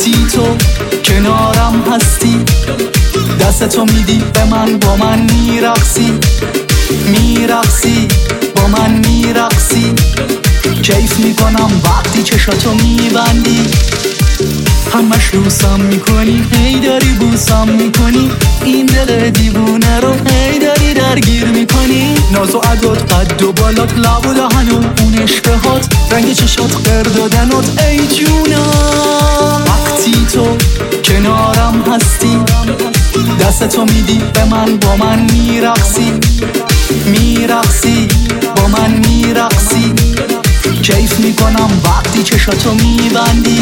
وقتی تو کنارم هستی، دستتو میدی به من، با من میرقصی، میرقصی با من میرقصی. کیف میکنم وقتی چشاتو میبندی، همش لوسم میکنی، هی داری بوسم میکنی، این دل دیوونه رو هی داری درگیر میکنی. ناز و عدد، قد و بالات، لب و دهن و اون عشقهات، رنگ چشات، قردادنات، ای جونم. وقتی تو کنارم هستی، دستتو میدی به من، با من میرقصی، میرقصی با من میرقصی. کیف میکنم وقتی چشاتو میبندی.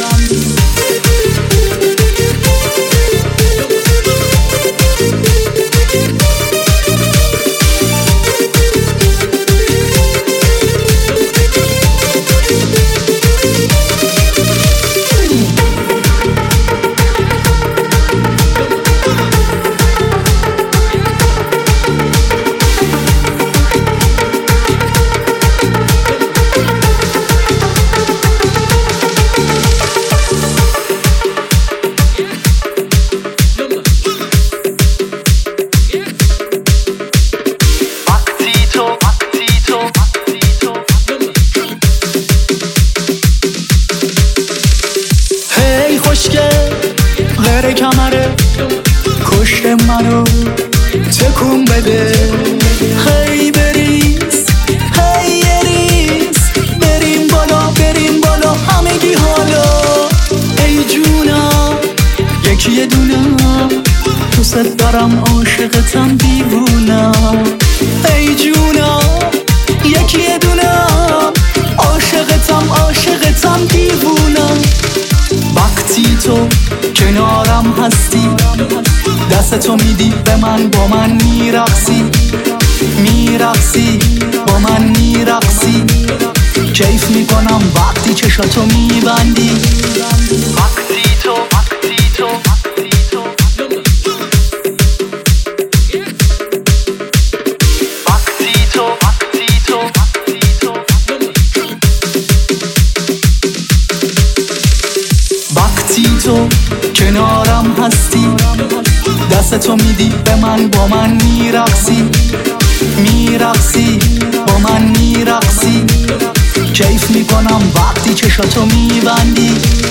غیر کمره کشت منو تکون بده، هی بریز هی یریز، بریم بالا همگی حالا. ای جونم یکی دونم، دوست دارم عاشقتم دیوونم. ای جونم یکی دونم، عاشقتم دیوونم. وقتی تو کنارم هستی، دستتو میدی به من، با من میرقصی، میرقصی با من میرقصی. کیف میکنم وقتی چشاتو میبندی. وقتی تو تو کنارم هستی، دستتو میدی به من، با من میرقصی، میرقصی با من میرقصی. کیف میکنم وقتی چشاتو میبندی.